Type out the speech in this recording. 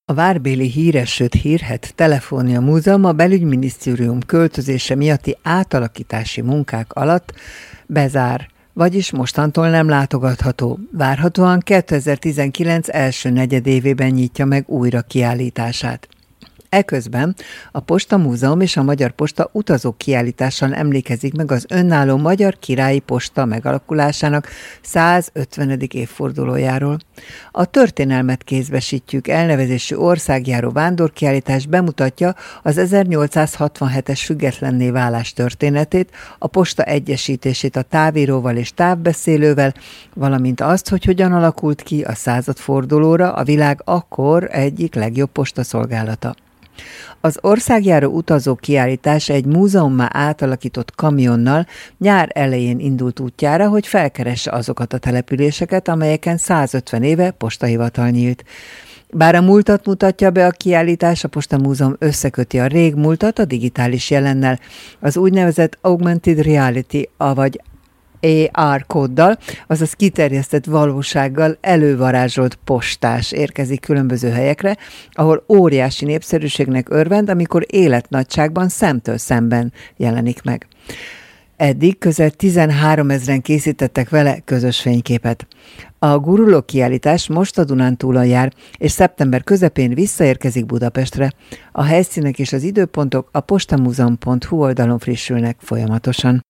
A várbéli híres, sőt hírhedt Telefonia Múzeum a belügyminisztérium költözése miatti átalakítási munkák alatt bezár, vagyis mostantól nem látogatható. Várhatóan 2019 első negyedévében nyitja meg újra kiállítását. Eközben a Posta Múzeum és a Magyar Posta utazók kiállítással emlékezik meg az önálló Magyar Királyi Posta megalakulásának 150. évfordulójáról. A Történelmet kézbesítjük elnevezésű országjáró vándorkiállítás bemutatja az 1867-es függetlenné válás történetét, a posta egyesítését a távíróval és távbeszélővel, valamint azt, hogy hogyan alakult ki a századfordulóra a világ akkor egyik legjobb postaszolgálata. Az országjáró utazó kiállítás egy múzeummá átalakított kamionnal nyár elején indult útjára, hogy felkeresse azokat a településeket, amelyeken 150 éve postahivatal nyílt. Bár a múltat mutatja be a kiállítás, a Posta Múzeum összeköti a régmúltat a digitális jelennel, az úgynevezett Augmented Reality, vagy AR kóddal, azaz kiterjesztett valósággal elővarázsolt postás érkezik különböző helyekre, ahol óriási népszerűségnek örvend, amikor életnagyságban szemtől szemben jelenik meg. Eddig közel 13 000-en készítettek vele közös fényképet. A guruló kiállítás most a Dunántúlon jár, és szeptember közepén visszaérkezik Budapestre. A helyszínek és az időpontok a postamúzeum.hu oldalon frissülnek folyamatosan.